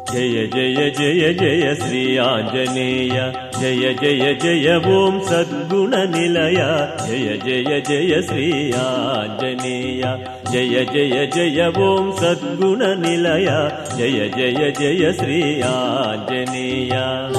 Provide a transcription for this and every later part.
జయ జయ జయ జయ శ్రీ ఆంజనేయ జయ జయ జయ ఓం సద్గుణ నిలయ జయ జయ జయ శ్రీ ఆంజనేయ జయ జయ జయ ఓం సద్గుణ నిలయ జయ జయ జయ శ్రీ ఆంజనేయ.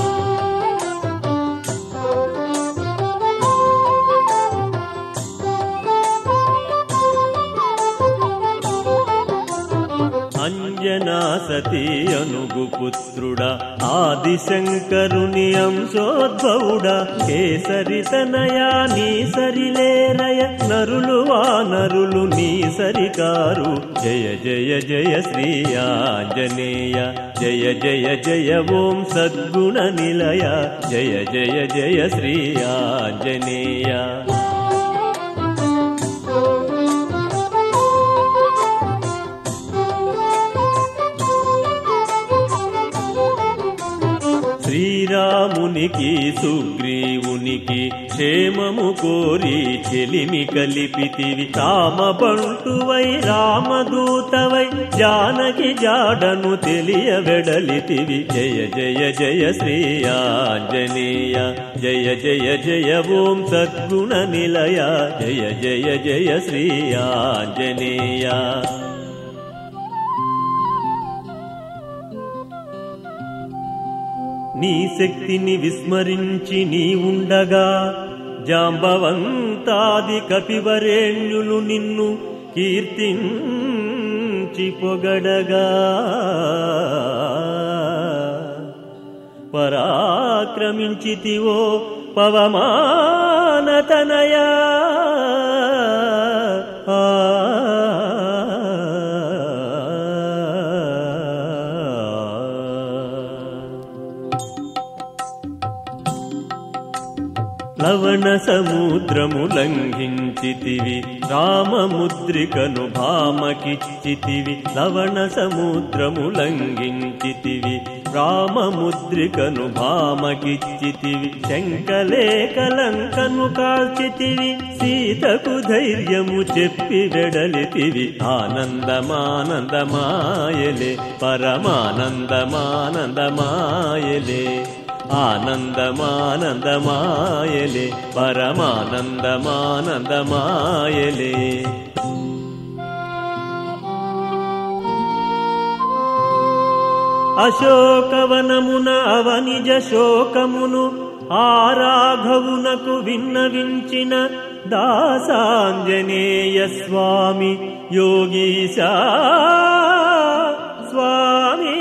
అంజనా సతీ అనుగు పుత్రుడా ఆదిశంకరుని అంశోద్భవుడా కేసరి తనయా నీ సరిలేరయ నరులు వానరులు నీ సరికారు జయ జయ జయ శ్రీ ఆంజనేయ జయ జయ జయ ఓం సద్గుణ నిలయ జయ జయ జయ శ్రీ ఆంజనేయ. శ్రీరామునికి సుగ్రీవునికి క్షేమము కోరి చెలిమి కలిపితివి రామబంటువై రామదూతవై జానకి జాడను తెలియవెడలితివి జయ జయ జయ శ్రీ ఆంజనేయ జయ జయ జయ ఓం సద్గుణ నిలయ జయ జయ జయ శ్రీ ఆంజనేయ. నీ శక్తిని విస్మరించి నీ ఉండగా జాంబవంతాది కపివరేణ్యులు నిన్ను కీర్తించి పొగడగా పరాక్రమించితివో పవమానతనయా లవణ సముద్రము లంఘించితివి రామముద్రికను భామకిచ్చితివి లవణ సముద్రము లంఘించితివి రామముద్రికను భామకిచ్చితివి శంకలేకలంకను కాల్చితివి సీతకు ధైర్యము చెప్పి వెడలితివి ఆనందమానందమాయలే పరమానందమానందమాయలే ఆనందమానందమాయలే పరమానందమానందమాయలే. అశోకవనమున అవనిజ శోకమును ఆరాఘవునకు విన్నవించిన దాసాంజనేయ స్వామి యోగీశా స్వామి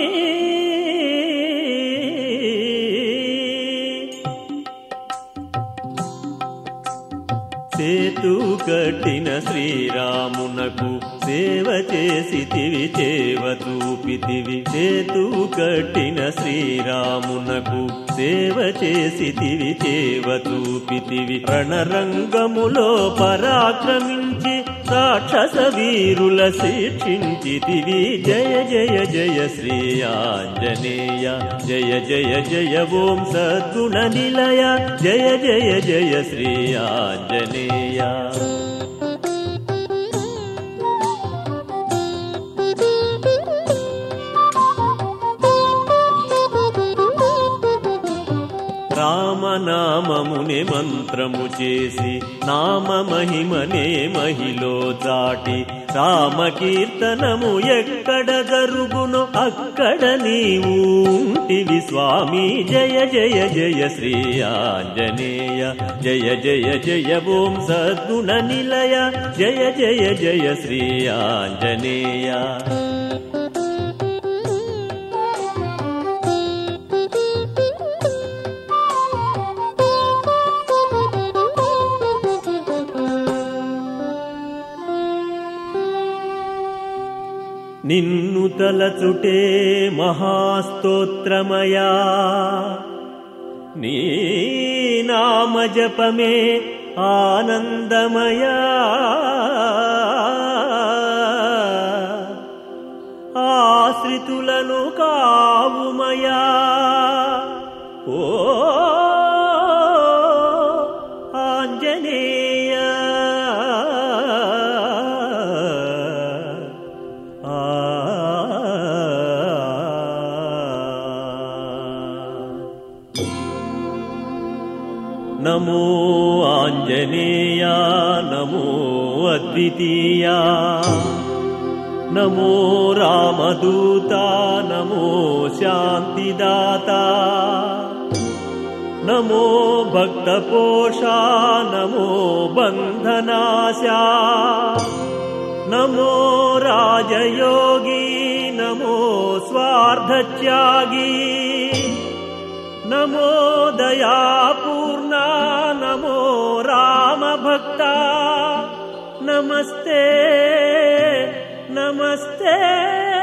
సేతు కట్టిన శ్రీరామునకు సేవ చేసితివి చేవ చూపితివి సేతు కట్టిన శ్రీరామునకు సేవ చేసితివి చేవ చూపితివి రణరంగములో పరాక్రమించి రాక్షస వీరుల శిక్షించితివి జయ జయ జయ శ్రీ ఆంజనేయ జయ జయ జయ ఓం సద్గుణ నిలయ జయ జయ జయ శ్రీ ఆంజనేయ. రామనామమునే మంత్రము చేసి నామ మహిమనే మహిలో చాటి రామకీర్తనము ఎక్కడ జరుగునో అక్కడ నీవు ఉంటివి స్వామి జయ జయ జయ శ్రీ ఆంజనేయ జయ జయ జయ ఓం సద్గుణ నిలయ జయ జయ జయ శ్రీ ఆంజనేయ. నిన్ను తలచుటే మహాస్తోత్రమయా నీ నామ జపమే ఆనందమయా ఆశ్రితులను కావుమయా ఓ ఆంజనేయ నమో ఆంజనేయ నమో అద్వితీయ నమో రామదూత నమో శాంతిదాత నమో భక్తపోషా నమో బంధనాశా నమో రాజయోగి నమో స్వార్థత్యాగి నమో దయాపూర్ణ నమో రామభక్త నమస్తే నమస్తే